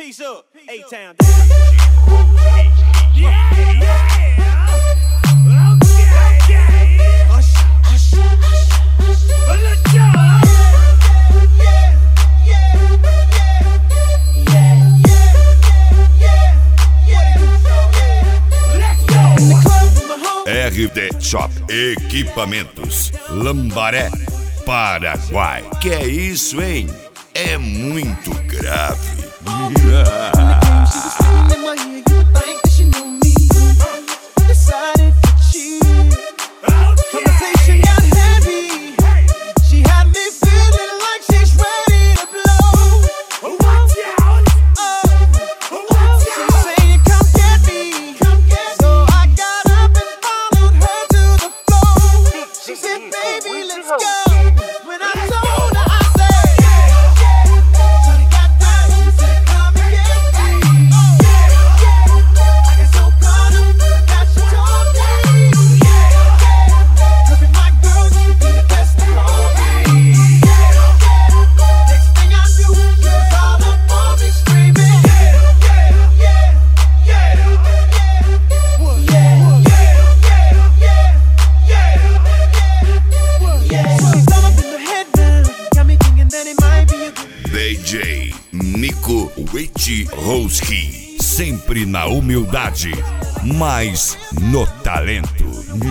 Peace up, A-Town. RD Shop Equipamentos, Lambaré, Paraguai. Que é isso, hein? É muito grave. DJ Nico Wojciechowski, sempre na humildade, mas no talento.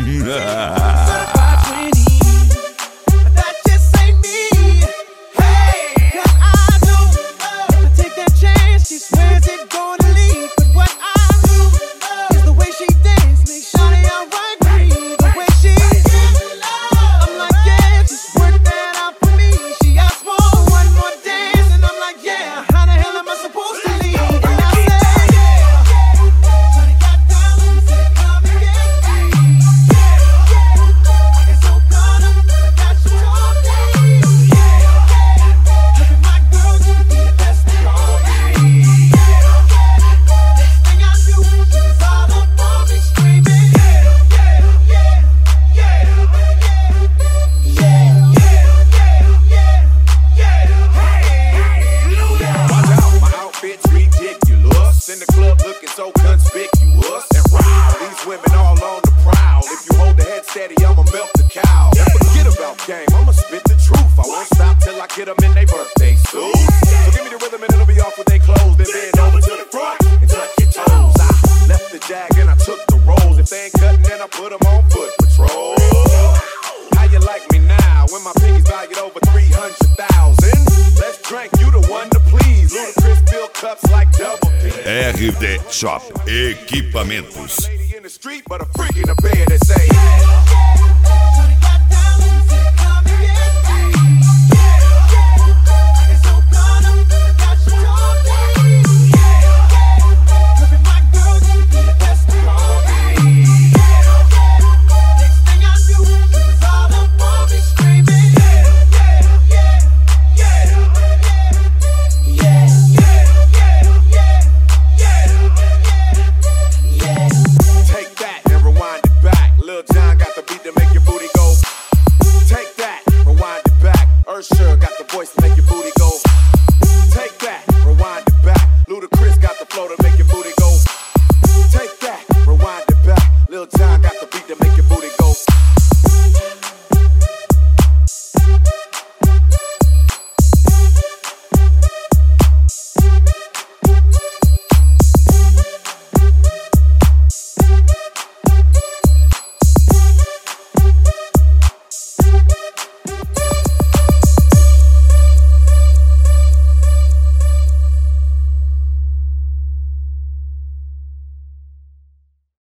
In the club looking so conspicuous, and wow, these women all on the prowl. If you hold the head steady, I'ma melt the cow. And forget about game, I'ma spit the truth. I won't stop till I get them in their birthday suits. So give me the rhythm and it'll be off with they clothes. Then bend over to the front and touch your toes. I left the jag and I took the rolls. If they ain't cutting, then I put them on foot patrol. How you like me now when my piggy's valued over 300,000? Let's drink, you the one to please. Ludacris fill cups like double P. RD Shop Equipamentos. Lady in the street, but a freak in the bed that say